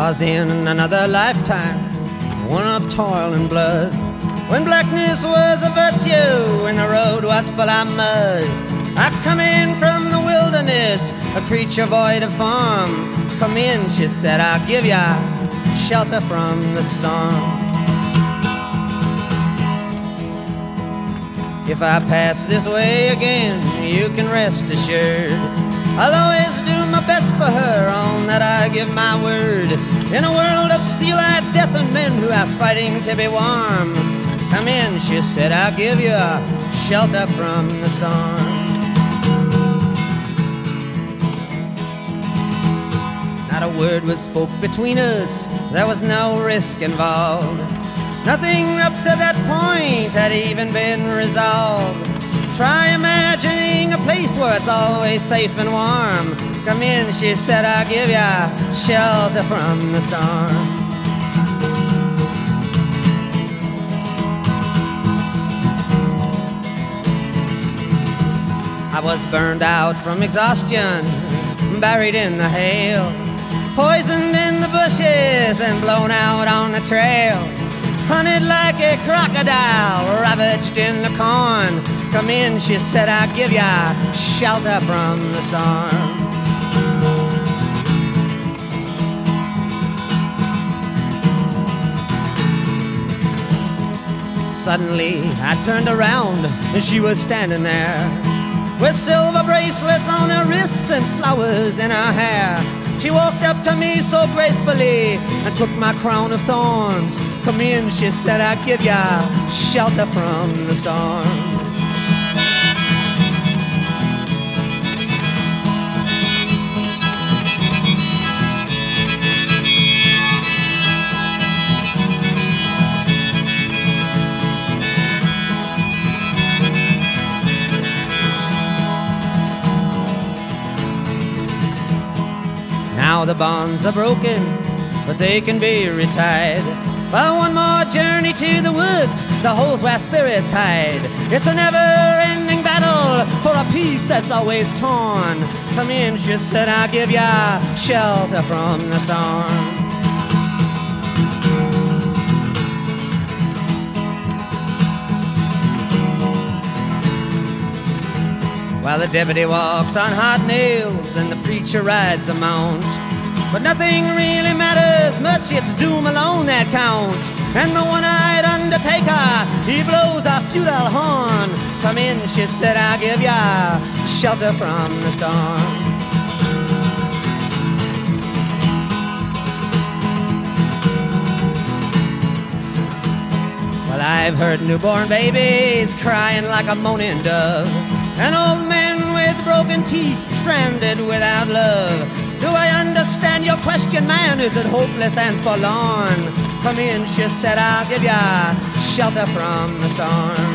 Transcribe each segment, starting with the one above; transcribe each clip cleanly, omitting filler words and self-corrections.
'Twas in another lifetime, one of toil and blood, when blackness was a virtue and the road was full of mud. I come in from the wilderness, a creature void of form. Come in, she said, I'll give ya shelter from the storm. If I pass this way again, you can rest assured I'll always do my best for her, on that I give my word. In a world of steel-eyed death and men who are fighting to be warm, come in, she said, I'll give you shelter from the storm. Not a word was spoke between us, there was no risk involved. Nothing up to that point had even been resolved. Try imagining a place where it's always safe and warm. Come in, she said, I'll give ya shelter from the storm. I was burned out from exhaustion, buried in the hail, poisoned in the bushes and blown out on the trail, hunted like a crocodile, ravaged in the corn. Come in, she said, I'll give ya shelter from the storm. Suddenly I turned around and she was standing there, with silver bracelets on her wrists and flowers in her hair. She walked up to me so gracefully and took my crown of thorns. Come in, she said, I'll give ya shelter from the storm. Now the bonds are broken, but they can be retied by one more journey to the woods, the holes where spirits hide. It's a never-ending battle for a peace that's always torn. Come in, she said, I'll give ya shelter from the storm. While the deputy walks on hot nails and the preacher rides a mount, but nothing really matters much, it's doom alone that counts. And the one-eyed undertaker, he blows a futile horn. Come in, she said, I'll give ya shelter from the storm. Well, I've heard newborn babies crying like a moaning dove, and old men with broken teeth stranded without love. Do I understand your question, man? Is it hopeless and forlorn? Come in, she said, I'll give ya shelter from the storm.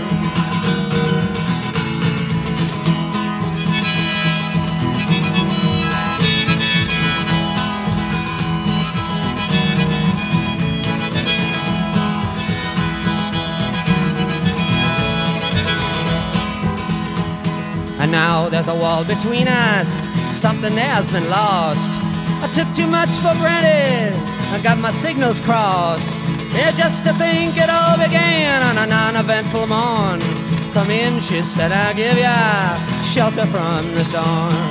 And now there's a wall between us, something has been lost. I took too much for granted, I got my signals crossed. Yeah, just to think it all began on a non-eventful morn. Come in, she said, I'll give ya shelter from the storm.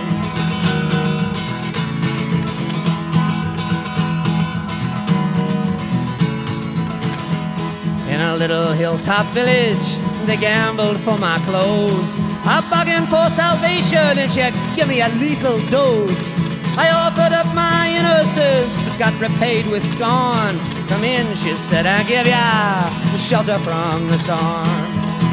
In a little hilltop village, they gambled for my clothes. I bargained for salvation and she'd give me a lethal dose. I offered up my innocence, got repaid with scorn. Come in, she said, I'll give ya shelter from the storm.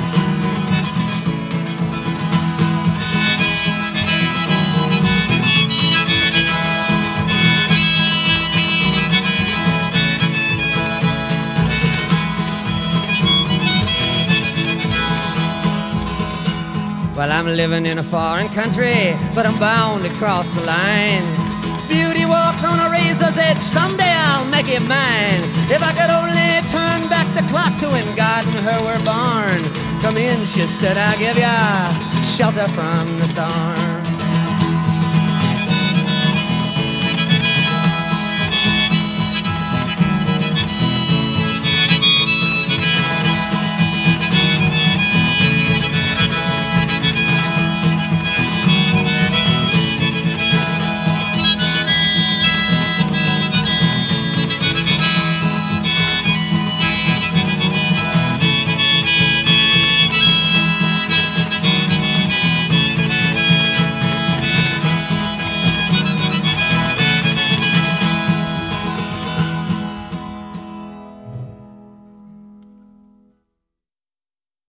Well, I'm living in a foreign country, but I'm bound to cross the line. Beauty walks on a razor's edge, someday I'll make it mine. If I could only turn back the clock to when God and her were born. Come in, she said, I'll give ya shelter from the storm.